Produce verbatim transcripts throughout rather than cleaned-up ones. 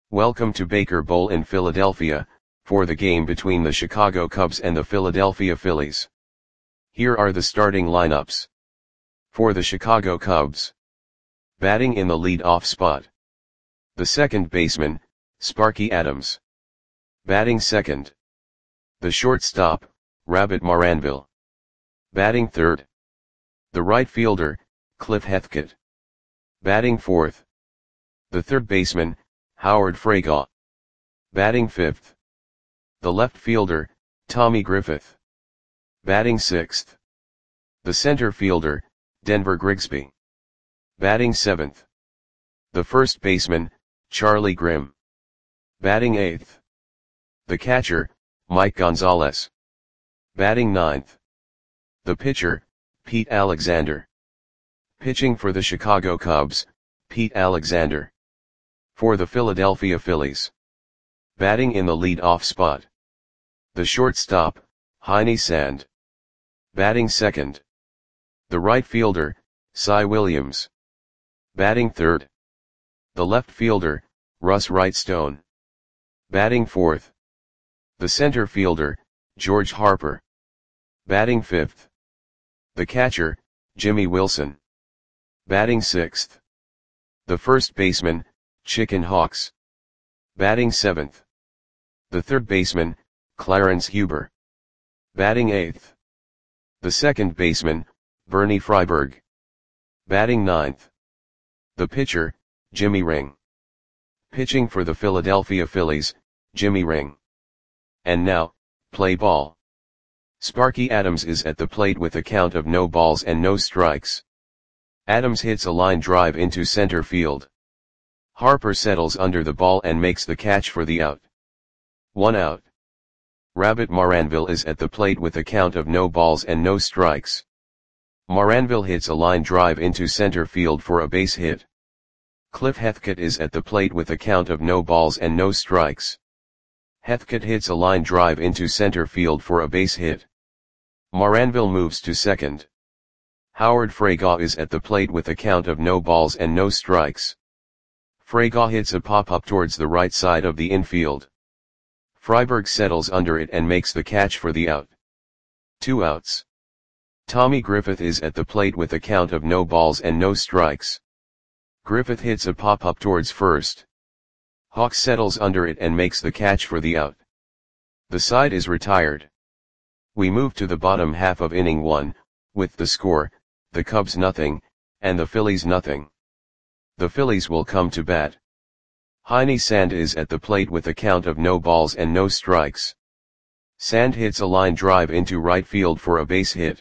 Welcome to Baker Bowl in Philadelphia, for the game between the Chicago Cubs and the Philadelphia Phillies. Here are the starting lineups. For the Chicago Cubs. Batting in the lead-off spot. The second baseman, Sparky Adams. Batting second. The shortstop, Rabbit Maranville. Batting third. The right fielder, Cliff Hethkett. Batting fourth. The third baseman, Howard Freygaw. Batting fifth. The left fielder, Tommy Griffith. Batting sixth. The center fielder, Denver Grigsby. Batting seventh. The first baseman, Charlie Grimm. Batting eighth. The catcher, Mike Gonzalez. Batting ninth. The pitcher, Pete Alexander. Pitching for the Chicago Cubs, Pete Alexander. For the Philadelphia Phillies. Batting in the lead-off spot. The shortstop, Heine Sand. Batting second. The right fielder, Cy Williams. Batting third. The left fielder, Russ Wrightstone. Batting fourth. The center fielder, George Harper. Batting fifth. The catcher, Jimmy Wilson. Batting sixth. The first baseman, Chicken Hawks. Batting seventh. The third baseman, Clarence Huber. Batting eighth. The second baseman, Bernie Freiberg. Batting ninth. The pitcher, Jimmy Ring. Pitching for the Philadelphia Phillies, Jimmy Ring. And now, play ball. Sparky Adams is at the plate with a count of no balls and no strikes. Adams hits a line drive into center field. Harper settles under the ball and makes the catch for the out. One out. Rabbit Maranville is at the plate with a count of no balls and no strikes. Maranville hits a line drive into center field for a base hit. Cliff Hethkett is at the plate with a count of no balls and no strikes. Hethkett hits a line drive into center field for a base hit. Maranville moves to second. Howard Freygaw is at the plate with a count of no balls and no strikes. Freygaw hits a pop-up towards the right side of the infield. Freiberg settles under it and makes the catch for the out. Two outs. Tommy Griffith is at the plate with a count of no balls and no strikes. Griffith hits a pop-up towards first. Hawks settles under it and makes the catch for the out. The side is retired. We move to the bottom half of inning one, with the score, the Cubs nothing, and the Phillies nothing. The Phillies will come to bat. Heine Sand is at the plate with a count of no balls and no strikes. Sand hits a line drive into right field for a base hit.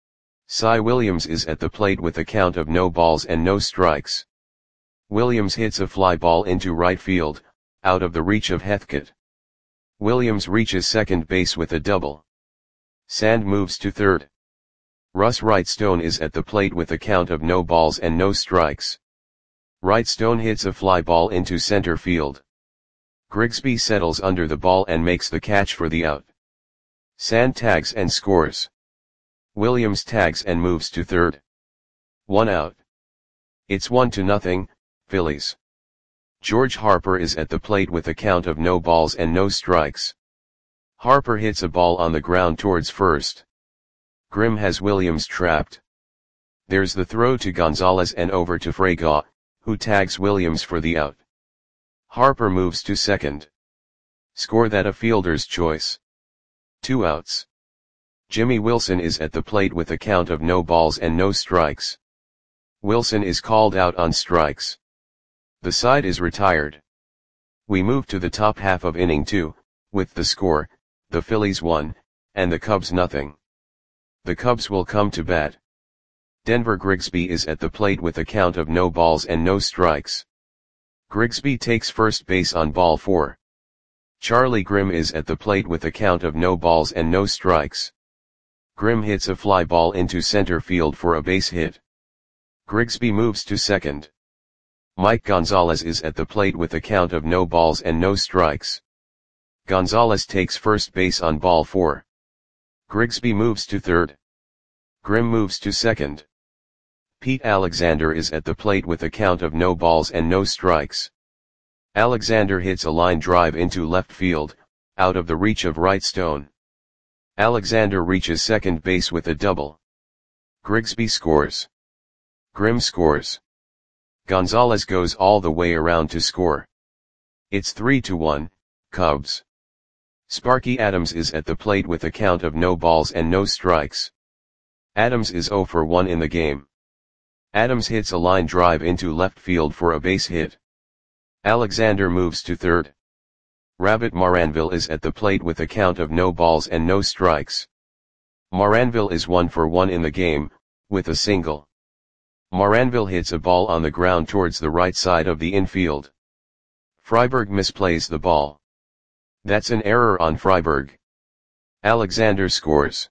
Cy Williams is at the plate with a count of no balls and no strikes. Williams hits a fly ball into right field, out of the reach of Hethkett. Williams reaches second base with a double. Sand moves to third. Russ Wrightstone is at the plate with a count of no balls and no strikes. Wrightstone hits a fly ball into center field. Grigsby settles under the ball and makes the catch for the out. Sand tags and scores. Williams tags and moves to third. One out. It's one to nothing, Phillies. George Harper is at the plate with a count of no balls and no strikes. Harper hits a ball on the ground towards first. Grimm has Williams trapped. There's the throw to Gonzalez and over to Freygaw, who tags Williams for the out. Harper moves to second. Score that a fielder's choice. Two outs. Jimmy Wilson is at the plate with a count of no balls and no strikes. Wilson is called out on strikes. The side is retired. We move to the top half of inning two, with the score, the Phillies one, and the Cubs nothing. The Cubs will come to bat. Denver Grigsby is at the plate with a count of no balls and no strikes. Grigsby takes first base on ball four. Charlie Grimm is at the plate with a count of no balls and no strikes. Grimm hits a fly ball into center field for a base hit. Grigsby moves to second. Mike Gonzalez is at the plate with a count of no balls and no strikes. Gonzalez takes first base on ball four. Grigsby moves to third. Grimm moves to second. Pete Alexander is at the plate with a count of no balls and no strikes. Alexander hits a line drive into left field, out of the reach of right Stone. Alexander reaches second base with a double. Grigsby scores. Grimm scores. Gonzalez goes all the way around to score. It's three to one, Cubs. Sparky Adams is at the plate with a count of no balls and no strikes. Adams is oh for one in the game. Adams hits a line drive into left field for a base hit. Alexander moves to third. Rabbit Maranville is at the plate with a count of no balls and no strikes. Maranville is one for one in the game, with a single. Maranville hits a ball on the ground towards the right side of the infield. Freiberg misplays the ball. That's an error on Freiberg. Alexander scores.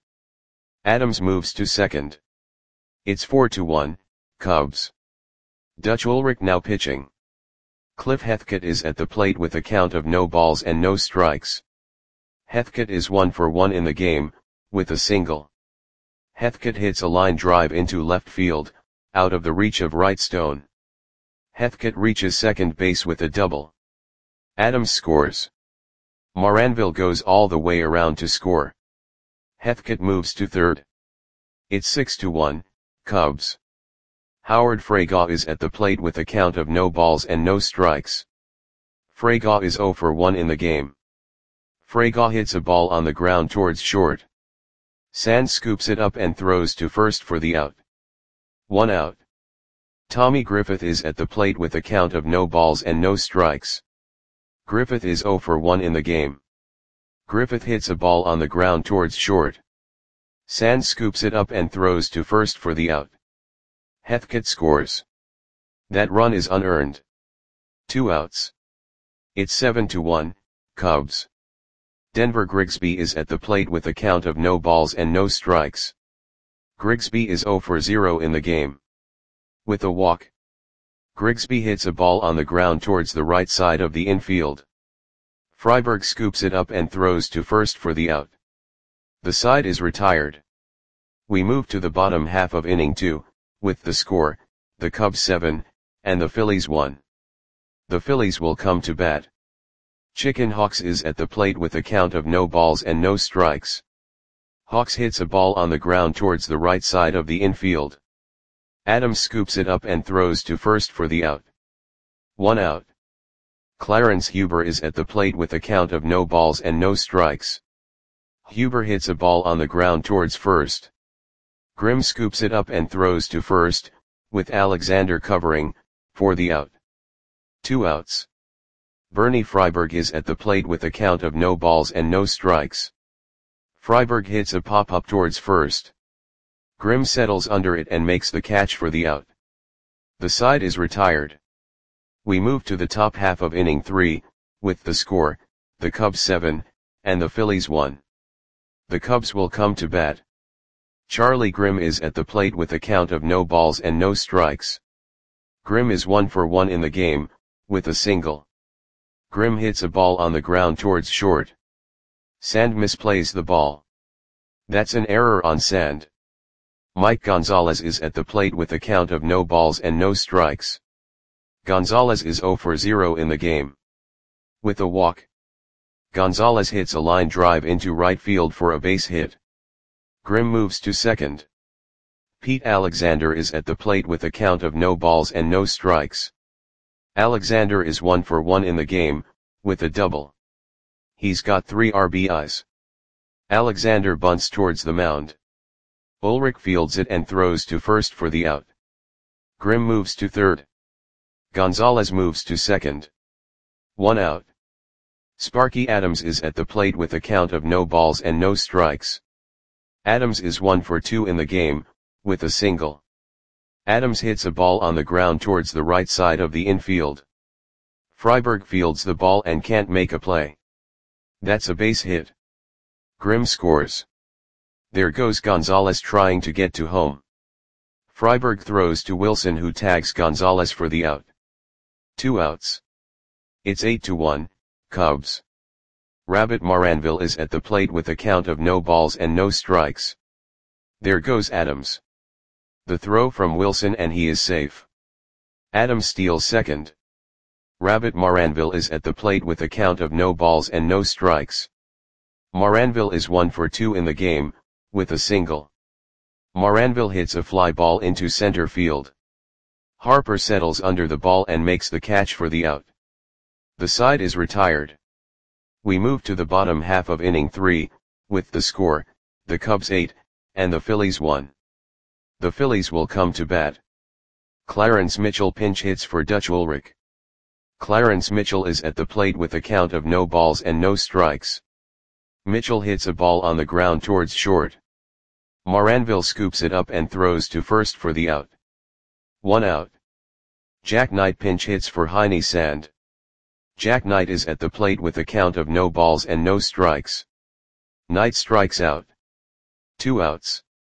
Adams moves to second. It's four to one, Cubs. Dutch Ulrich now pitching. Cliff Heathcote is at the plate with a count of no balls and no strikes. Heathcote is one for one in the game, with a single. Heathcote hits a line drive into left field, out of the reach of right Stone. Heathcote reaches second base with a double. Adams scores. Maranville goes all the way around to score. Heathcote moves to third. It's six to one, Cubs. Howard Freygaw is at the plate with a count of no balls and no strikes. Freygaw is oh for one in the game. Freygaw hits a ball on the ground towards short. Sands scoops it up and throws to first for the out. One out. Tommy Griffith is at the plate with a count of no balls and no strikes. Griffith is oh for one in the game. Griffith hits a ball on the ground towards short. Sands scoops it up and throws to first for the out. Heathcote scores. That run is unearned. Two outs. It's seven to one, Cubs. Denver Grigsby is at the plate with a count of no balls and no strikes. Grigsby is oh for zero in the game. With a walk. Grigsby hits a ball on the ground towards the right side of the infield. Freiberg scoops it up and throws to first for the out. The side is retired. We move to the bottom half of inning two, with the score, the Cubs seven, and the Phillies one. The Phillies will come to bat. Chicken Hawks is at the plate with a count of no balls and no strikes. Hawks hits a ball on the ground towards the right side of the infield. Adams scoops it up and throws to first for the out. One out. Clarence Huber is at the plate with a count of no balls and no strikes. Huber hits a ball on the ground towards first. Grimm scoops it up and throws to first, with Alexander covering, for the out. Two outs. Bernie Freiberg is at the plate with a count of no balls and no strikes. Freiberg hits a pop-up towards first. Grimm settles under it and makes the catch for the out. The side is retired. We move to the top half of inning three, with the score, the Cubs seven, and the Phillies one. The Cubs will come to bat. Charlie Grimm is at the plate with a count of no balls and no strikes. Grimm is one for one in the game, with a single. Grimm hits a ball on the ground towards short. Sand misplays the ball. That's an error on Sand. Mike Gonzalez is at the plate with a count of no balls and no strikes. Gonzalez is oh for zero in the game. With a walk. Gonzalez hits a line drive into right field for a base hit. Grimm moves to second. Pete Alexander is at the plate with a count of no balls and no strikes. Alexander is one for one in the game, with a double. He's got three R B Is. Alexander bunts towards the mound. Ulrich fields it and throws to first for the out. Grimm moves to third. Gonzalez moves to second. One out. Sparky Adams is at the plate with a count of no balls and no strikes. Adams is one for two in the game, with a single. Adams hits a ball on the ground towards the right side of the infield. Freiberg fields the ball and can't make a play. That's a base hit. Grimm scores. There goes Gonzalez trying to get to home. Freiberg throws to Wilson, who tags Gonzalez for the out. Two outs. It's eight to one, Cubs. Rabbit Maranville is at the plate with a count of no balls and no strikes. There goes Adams. The throw from Wilson and he is safe. Adams steals second. Rabbit Maranville is at the plate with a count of no balls and no strikes. Maranville is one for two in the game, with a single. Maranville hits a fly ball into center field. Harper settles under the ball and makes the catch for the out. The side is retired. We move to the bottom half of inning three, with the score, the Cubs eight, and the Phillies one. The Phillies will come to bat. Clarence Mitchell pinch hits for Dutch Ulrich. Clarence Mitchell is at the plate with a count of no balls and no strikes. Mitchell hits a ball on the ground towards short. Maranville scoops it up and throws to first for the out. One out. Jack Knight pinch hits for Heine Sand. Jack Knight is at the plate with a count of no balls and no strikes. Knight strikes out. Two outs.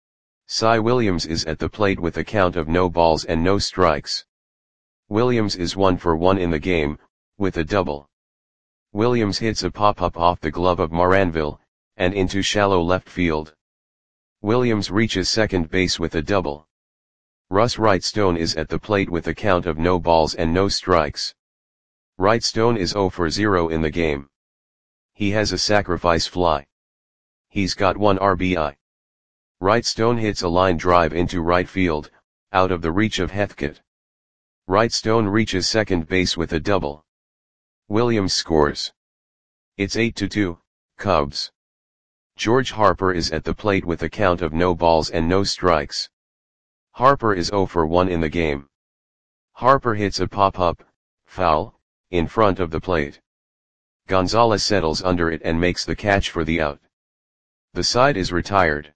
Cy Williams is at the plate with a count of no balls and no strikes. Williams is one for one in the game, with a double. Williams hits a pop-up off the glove of Maranville, and into shallow left field. Williams reaches second base with a double. Russ Wrightstone is at the plate with a count of no balls and no strikes. Wrightstone is zero for zero in the game. He has a sacrifice fly. He's got one R B I. Wrightstone hits a line drive into right field, out of the reach of Heathcote. Wrightstone reaches second base with a double. Williams scores. It's eight to two, Cubs. George Harper is at the plate with a count of no balls and no strikes. Harper is zero for one in the game. Harper hits a pop-up, foul, in front of the plate. Gonzalez settles under it and makes the catch for the out. The side is retired.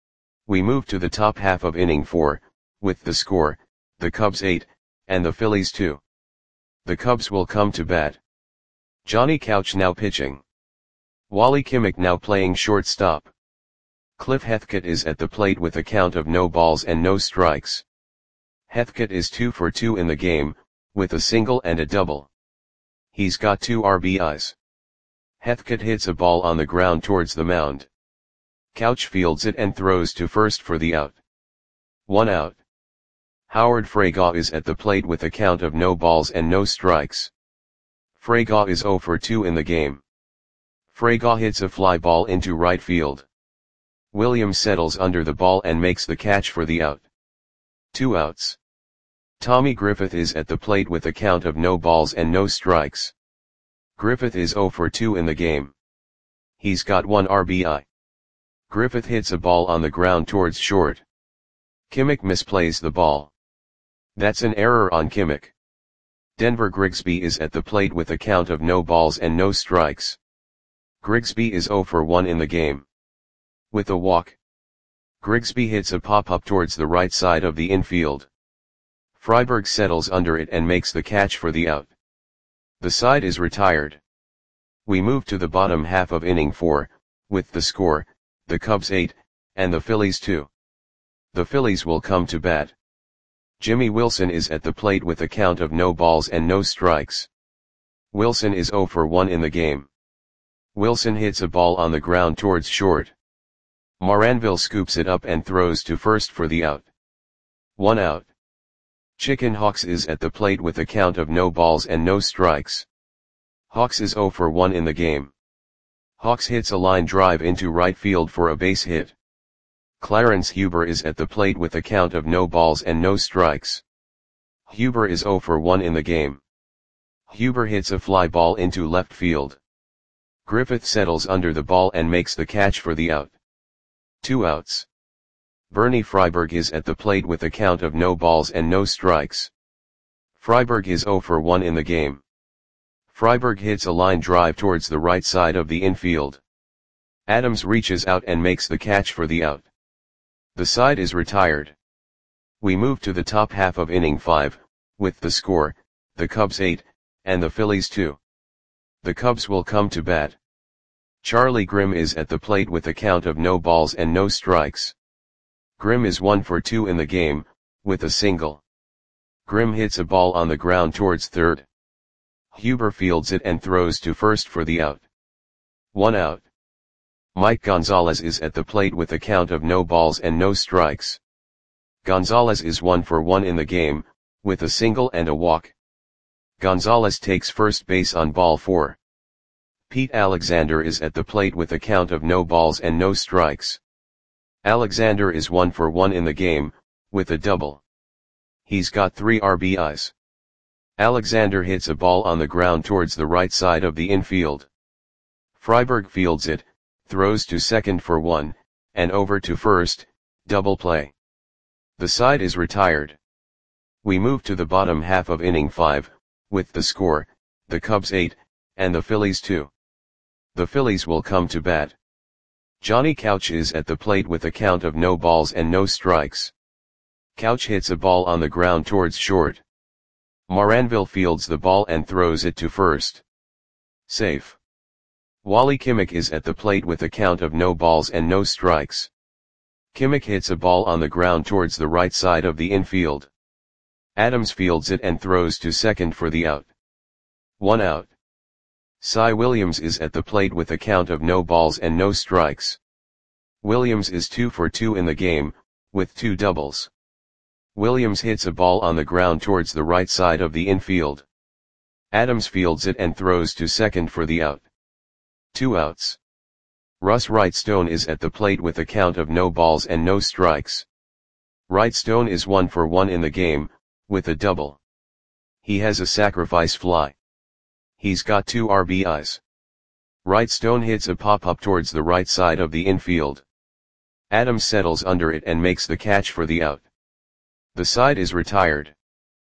We move to the top half of inning four, with the score, the Cubs eight, and the Phillies two. The Cubs will come to bat. Johnny Couch now pitching. Wally Kimmick now playing shortstop. Cliff Heathcote is at the plate with a count of no balls and no strikes. Heathcote is two for two in the game, with a single and a double. He's got two R B Is. Heathcote hits a ball on the ground towards the mound. Couch fields it and throws to first for the out. One out. Howard Fragaw is at the plate with a count of no balls and no strikes. Fragaw is zero for two in the game. Fragaw hits a fly ball into right field. Williams settles under the ball and makes the catch for the out. Two outs. Tommy Griffith is at the plate with a count of no balls and no strikes. Griffith is zero for two in the game. He's got one R B I. Griffith hits a ball on the ground towards short. Kimmick misplays the ball. That's an error on Kimmick. Denver Grigsby is at the plate with a count of no balls and no strikes. Grigsby is zero for one in the game. With a walk. Grigsby hits a pop-up towards the right side of the infield. Freiberg settles under it and makes the catch for the out. The side is retired. We move to the bottom half of inning four, with the score, the Cubs eight, and the Phillies two. The Phillies will come to bat. Jimmy Wilson is at the plate with a count of no balls and no strikes. Wilson is zero for one in the game. Wilson hits a ball on the ground towards short. Maranville scoops it up and throws to first for the out. One out. Chicken Hawks is at the plate with a count of no balls and no strikes. Hawks is zero for one in the game. Hawks hits a line drive into right field for a base hit. Clarence Huber is at the plate with a count of no balls and no strikes. Huber is zero for one in the game. Huber hits a fly ball into left field. Griffith settles under the ball and makes the catch for the out. Two outs. Bernie Freiberg is at the plate with a count of no balls and no strikes. Freiberg is zero for one in the game. Freiberg hits a line drive towards the right side of the infield. Adams reaches out and makes the catch for the out. The side is retired. We move to the top half of inning five, with the score, the Cubs eight, and the Phillies two. The Cubs will come to bat. Charlie Grimm is at the plate with a count of no balls and no strikes. Grimm is one for two in the game, with a single. Grimm hits a ball on the ground towards third. Huber fields it and throws to first for the out. One out. Mike Gonzalez is at the plate with a count of no balls and no strikes. Gonzalez is one for one in the game, with a single and a walk. Gonzalez takes first base on ball four. Pete Alexander is at the plate with a count of no balls and no strikes. Alexander is one for one in the game, with a double. He's got three R B Is. Alexander hits a ball on the ground towards the right side of the infield. Freiberg fields it, throws to second for one, and over to first, double play. The side is retired. We move to the bottom half of inning five, with the score, the Cubs eight, and the Phillies two. The Phillies will come to bat. Johnny Couch is at the plate with a count of no balls and no strikes. Couch hits a ball on the ground towards short. Moranville fields the ball and throws it to first. Safe. Wally Kimmich is at the plate with a count of no balls and no strikes. Kimmich hits a ball on the ground towards the right side of the infield. Adams fields it and throws to second for the out. One out. Cy Williams is at the plate with a count of no balls and no strikes. Williams is two for two in the game, with two doubles. Williams hits a ball on the ground towards the right side of the infield. Adams fields it and throws to second for the out. Two outs. Russ Wrightstone is at the plate with a count of no balls and no strikes. Wrightstone is one for one in the game, with a double. He has a sacrifice fly. He's got two R B Is. Wrightstone hits a pop-up towards the right side of the infield. Adams settles under it and makes the catch for the out. The side is retired.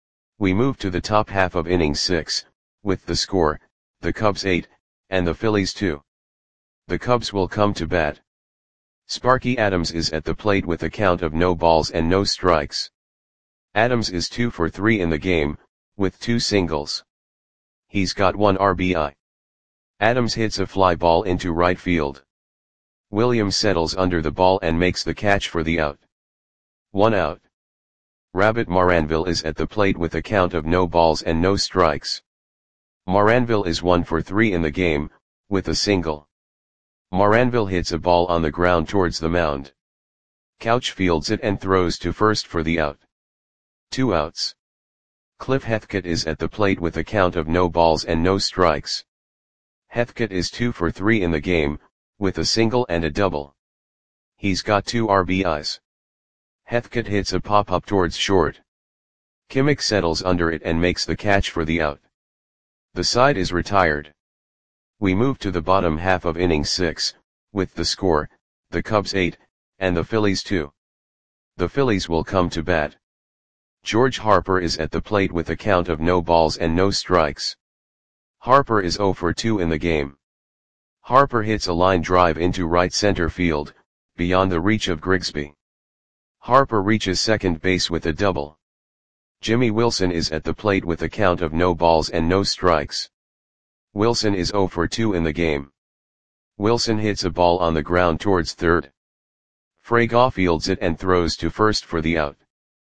We move to the top half of inning six, with the score, the Cubs eight, and the Phillies two. The Cubs will come to bat. Sparky Adams is at the plate with a count of no balls and no strikes. Adams is two for three in the game, with two singles. He's got one R B I. Adams hits a fly ball into right field. Williams settles under the ball and makes the catch for the out. One out. Rabbit Moranville is at the plate with a count of no balls and no strikes. Moranville is one for three in the game, with a single. Moranville hits a ball on the ground towards the mound. Couch fields it and throws to first for the out. Two outs. Cliff Heathcote is at the plate with a count of no balls and no strikes. Heathcote is two for three in the game, with a single and a double. He's got two R B Is. Heathcote hits a pop-up towards short. Kimmich settles under it and makes the catch for the out. The side is retired. We move to the bottom half of inning six, with the score, the Cubs eight, and the Phillies two. The Phillies will come to bat. George Harper is at the plate with a count of no balls and no strikes. Harper is zero for two in the game. Harper hits a line drive into right center field, beyond the reach of Grigsby. Harper reaches second base with a double. Jimmy Wilson is at the plate with a count of no balls and no strikes. Wilson is zero for two in the game. Wilson hits a ball on the ground towards third. Fragoff fields it and throws to first for the out.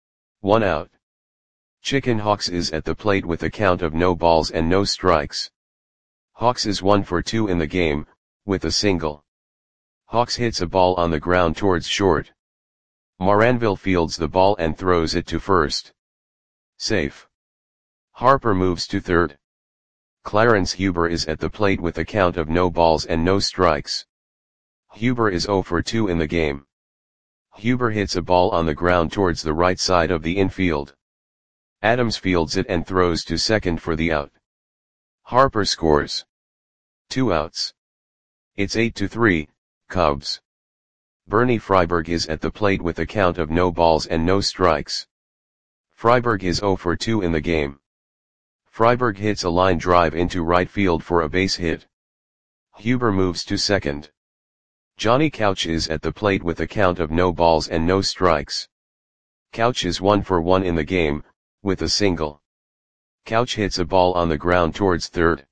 One out. Chicken Hawks is at the plate with a count of no balls and no strikes. Hawks is one for two in the game, with a single. Hawks hits a ball on the ground towards short. Moranville fields the ball and throws it to first. Safe. Harper moves to third. Clarence Huber is at the plate with a count of no balls and no strikes. Huber is zero for two in the game. Huber hits a ball on the ground towards the right side of the infield. Adams fields it and throws to second for the out. Harper scores. Two outs. It's eight to three, Cubs. Bernie Freiberg is at the plate with a count of no balls and no strikes. Freiberg is zero for two in the game. Freiberg hits a line drive into right field for a base hit. Huber moves to second. Johnny Couch is at the plate with a count of no balls and no strikes. Couch is one for one in the game, with a single. Couch hits a ball on the ground towards third.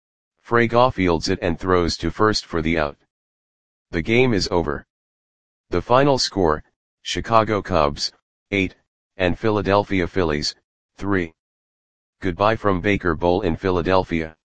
Fragoff fields it and throws to first for the out. The game is over. The final score, Chicago Cubs, eight, and Philadelphia Phillies, three. Goodbye from Baker Bowl in Philadelphia.